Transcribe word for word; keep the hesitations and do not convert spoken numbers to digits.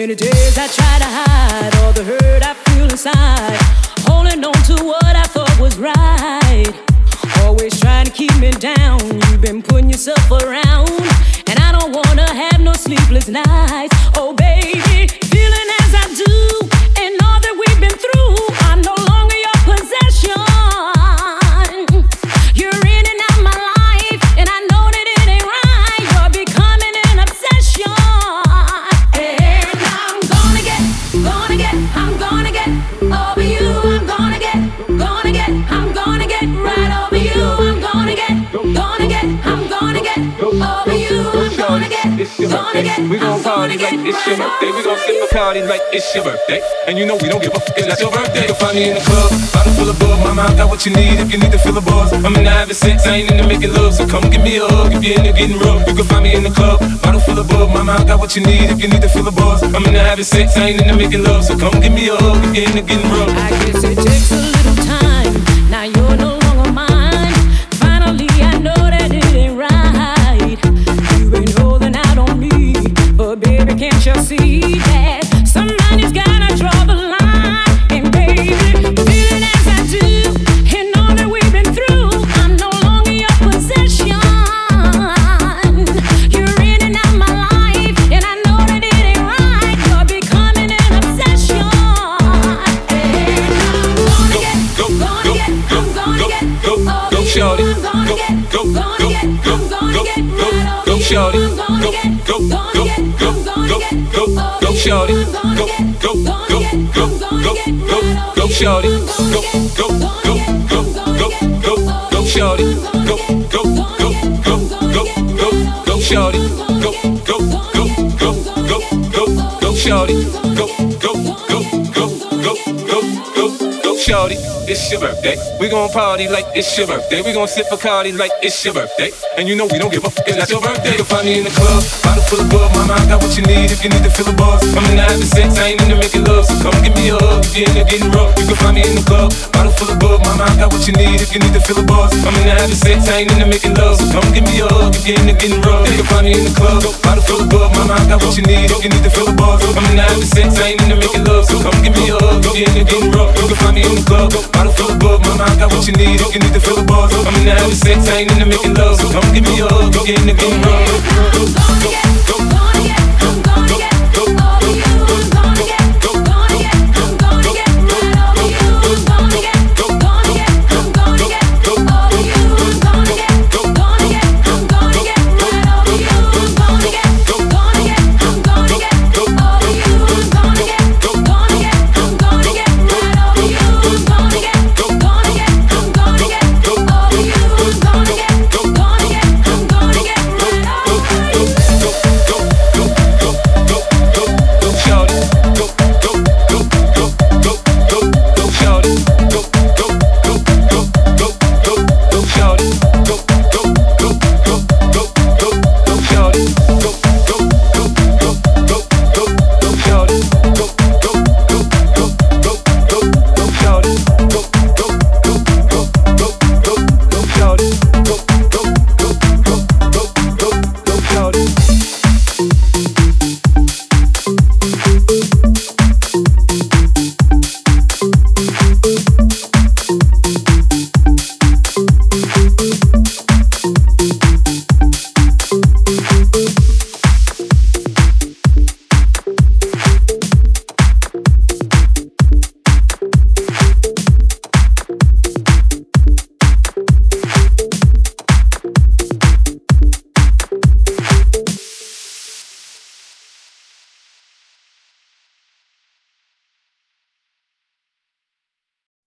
many days I try to hide all the hurt I feel inside, holding on to what I thought was right, always trying to keep me down. You've been putting yourself around, and I don't wanna have no sleepless nights. Oh baby, feeling as I do, and all that we've been through, I'm no longer your possession. You're in and out my life, and I know that it ain't right. You're becoming an obsession, and I'm gonna get, gonna get, I'm gonna get over you. I'm gonna get, gonna get, I'm gonna get right over you. I'm gonna get, gonna get, I'm gonna get over you. I'm gonna get, gonna get, we gon' party like it's your birthday. We gon' sip a party like it's your birthday. And you know we don't give a fuck if that's your birthday. You'll find me in the club, bottle full of bug. My mind got what you need if you need to fill the buzz. I'm in the having sex, I ain't in the making love. So come give me a hug if you're in the getting rough. You can find me in the club, bottle full of bug. My mind got what you need if you need to fill the buzz. I'm in the having sex, I ain't in the making love. So come give me a hug if you're in the getting rough. I guess it takes a little time. Now you're no longer mine. Finally I know that it ain't right. You've been holding out on me, but baby, can't you see that somebody's gotta draw the line? And baby, feeling as I do, and all that we've been through, I'm no longer your possession. You're in and out my life, and I know that it ain't right. You're becoming an obsession, and I'm gonna get, gonna get, I'm gonna get over you. Shorty, I'm gonna get, go, gonna go, get, I'm go, gonna go, get go, right go, over you. shorty, I'm gonna go, get, go, gonna go, get, go, I'm gonna go, get go, over go, you. go, shorty, I'm gonna go, get, go, gonna go, get, go, I'm gonna go, get go, right go, over shorty, you. go, go, go, go, go, go, go, shorty, go, go, go, go, go, go, go, shorty, go, go, go, go, go, go, go, shorty, go, go, go, go, go, go, go, go, shorty. It's your birthday. We gon' party like it's your birthday. We gon' sip Bacardi like it's your birthday. And you know we don't give a fuck if that's your birthday. You'll find me in the club, bottle full of bug. My mind got what you need if you need to fill the buzz. I'm in the having sex, I ain't in the making love. So come give me a hug if you're in the getting rough. You can find me in the club, bottle full of bug. My mind got what you need if you need to fill the buzz. I'm in the having sex, I ain't in the making love. So come give me a hug if you're in the getting rough. You can find me in the club, bottle full of bug. My mind got what you need if you need to fill the buzz. I'm in the having sex, I ain't in the making love. So come give me a hug if you're in the getting rough. You can find me in the club, bottle full of bug. My mind got what you need if you need to fill the buzz. I'm in the having sex, I ain't in the making love. So come give me a hug if you're in the getting rough. Go, go, go, go.